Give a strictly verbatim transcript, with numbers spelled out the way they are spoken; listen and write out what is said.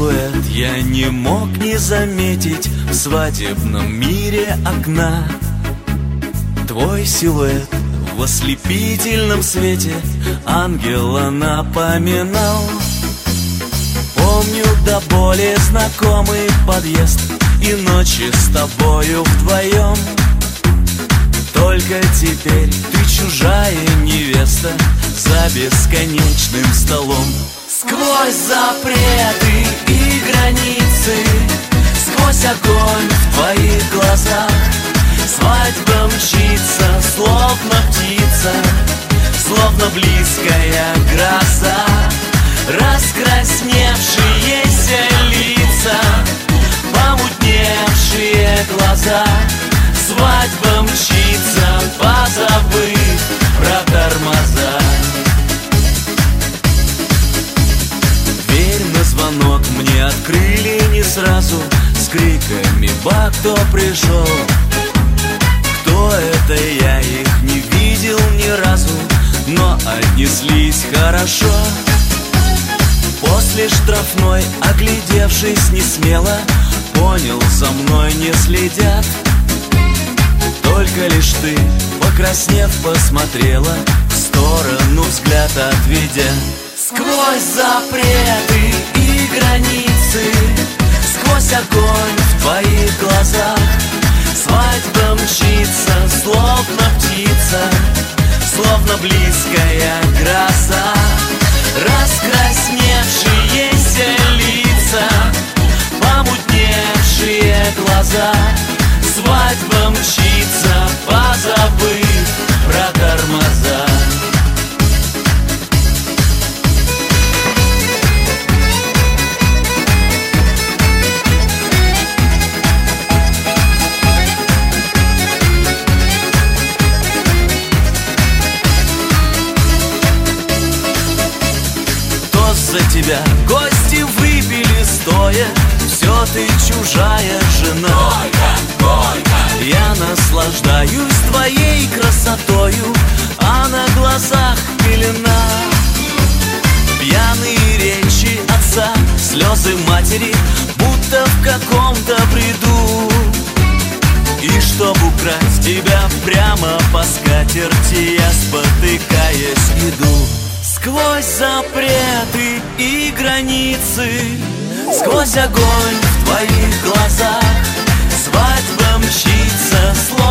силуэт я не мог не заметить в свадебном мире окна. Твой силуэт в ослепительном свете ангела напоминал. Помню до боли знакомый подъезд и ночи с тобою вдвоем. Только теперь ты чужая невеста за бесконечным столом. Сквозь запреты и границы, сквозь огонь в твоих глазах, свадьба мчится, словно птица, словно близкая гроза. Раскрасневшиеся лица, помутневшие глаза, свадьба мчится, позабыв про тормоза. Дверь на звонок мне открыли не сразу, с криками «Ба, кто пришел?». Кто это, я их не видел ни разу, но отнеслись хорошо. После штрафной, оглядевшись несмело, понял, за мной не следят. Только лишь ты, покраснев, посмотрела в сторону, взгляд отведя. Сквозь запреты и границы, сквозь огонь в твоих глазах, свадьба мчится, словно птица, словно близкая гроза. Раскрасневшиеся лица, помутневшие глаза, свадьба мчится, позабыв про тормоза. За тебя гости выпили стоя, все ты чужая жена. Горько, горько. Я наслаждаюсь твоей красотою, а на глазах пелена. Пьяные речи отца, слезы матери, будто в каком-то бреду. И чтоб украсть тебя прямо по скатерти, я, спотыкаясь, иду. Сквозь запреты и границы, сквозь огонь в твоих глазах, свадьба мчится,